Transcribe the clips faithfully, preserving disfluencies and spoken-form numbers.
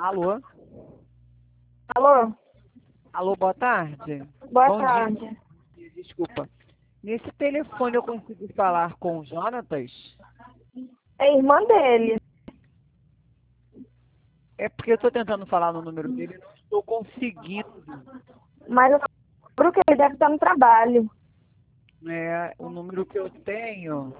Alô? Alô? Alô, boa tarde. Boa Bom tarde. dia. Desculpa. Nesse telefone eu consigo falar com o Jonatas? É irmã dele. É porque eu estou tentando falar no número dele e não estou conseguindo. Mas eu lembro que ele deve estar no trabalho. É, o número que eu tenho...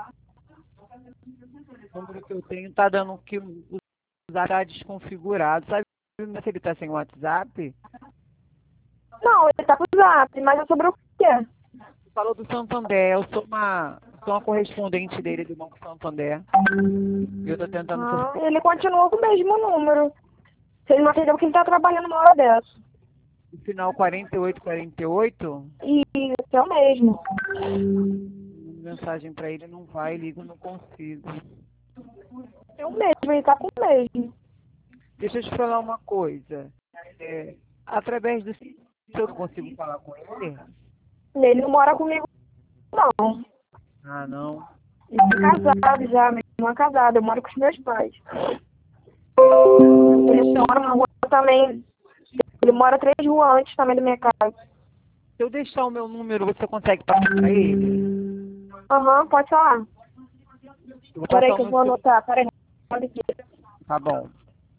O número que eu tenho está dando que o WhatsApp está desconfigurado. Sabe se ele está sem WhatsApp? Não, ele tá com o zap, mas é sobre o quê? Falou do Santander. Eu sou uma, sou uma correspondente dele do Banco Santander. Eu estou tentando Ah, fazer ele continua com o mesmo número. Se ele não atendeu, porque ele tá trabalhando uma hora dessa. o final quarenta e oito quarenta e oito. Isso, é o mesmo. Mensagem para ele não vai, ligo, não consigo. É o mesmo, ele tá com o mesmo. Deixa eu te falar uma coisa. É, através do seu eu consigo falar com ele? Ele não mora comigo, não. Ah, não. Ele é casado já, mas não é casado. Eu moro com os meus pais. Ele mora na rua também. Ele mora três ruas antes também da minha casa. Se eu deixar o meu número, você consegue passar para ele? Aham, uhum, pode falar. Eu vou Peraí passar que o eu meu vou seu... anotar. Peraí. Olha aqui. Tá bom.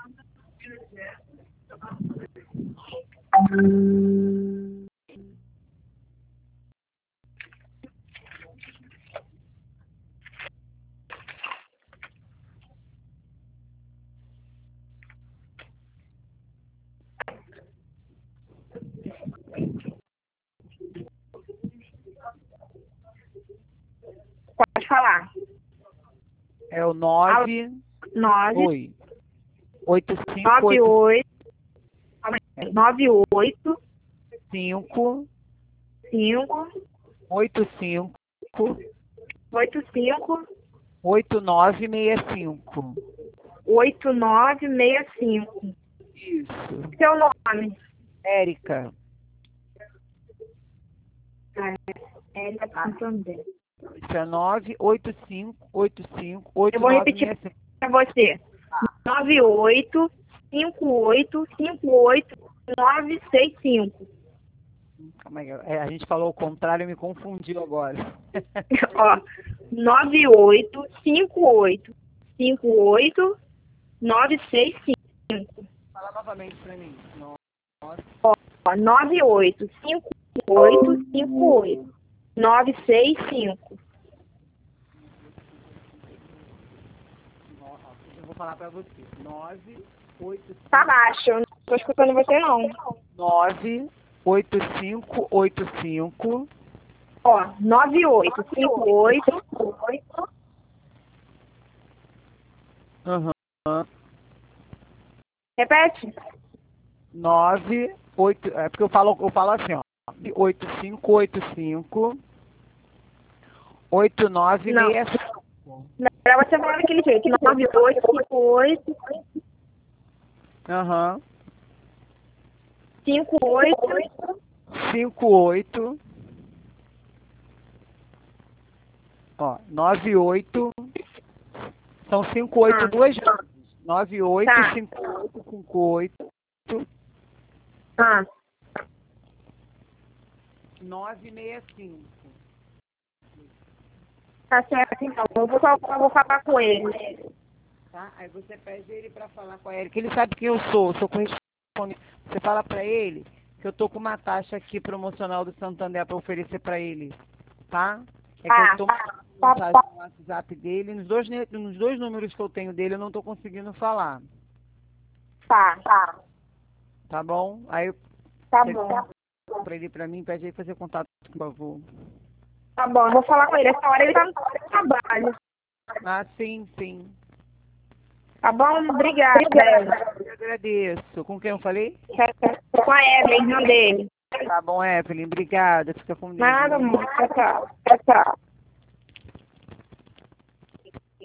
Pode falar. É o nove... Nove, Oi. oito cinco nove, oito oito, nove, oito, cinco cinco, oito cinco oito, cinco, oito nove seis cinco. oito, nove, seis, cinco. Isso. Seu nome? Érica. É, ele tá também. nove oito cinco oito cinco oito Eu vou nove repetir seis cinco. para você. nove, oito, cinco, oito, cinco, oito, nove, seis, cinco. Calma aí, é, a gente falou o contrário e me confundiu agora. Ó, nove, oito, cinco, oito, cinco, oito, nove, seis, cinco. Fala novamente pra mim. Nossa. Ó, nove, oito, cinco, oito, cinco, oito, nove, seis, cinco. Eu vou falar pra você. nove oito Tá baixo, eu não tô escutando você não. nove oito cinco oito cinco. Ó, nove, oito, cinco, oito, oito. Aham. Repete. nove oito. É porque eu falo, eu falo assim, ó. oito cinco oito cinco oito nove Não. seis cinco. Não, pra você falar daquele jeito. nove, oito, cinco, oito, Aham. cinco, oito. cinco oito. Ó, nove oito. São cinco oito Ah. duas vezes. nove oito Tá. cinco oito cinco oito Ah, nove seis cinco. tá certo então. Eu vou, eu vou falar com ele. Tá? Aí você pede ele para falar com ele, que ele sabe quem eu sou, sou correspondente. Você fala para ele que eu tô com uma taxa aqui promocional do Santander para oferecer para ele, tá? É que Ah, eu tô tá, com tá, mensagem no WhatsApp dele, nos dois, ne- nos dois números que eu tenho dele eu não tô conseguindo falar, tá, tá, tá bom? Aí tá você bom. para ele para mim, pede ele fazer contato com o favor. Tá bom, eu vou falar com ele. Essa hora ele tá no trabalho. Ah, sim, sim. Tá bom? Obrigada. Eu agradeço. Com quem eu falei? Com a Evelyn, irmã dele. Tá bom, Evelyn. Obrigada. Fica com Deus. Nada, amor. Tchau, tchau. Tchau, tchau.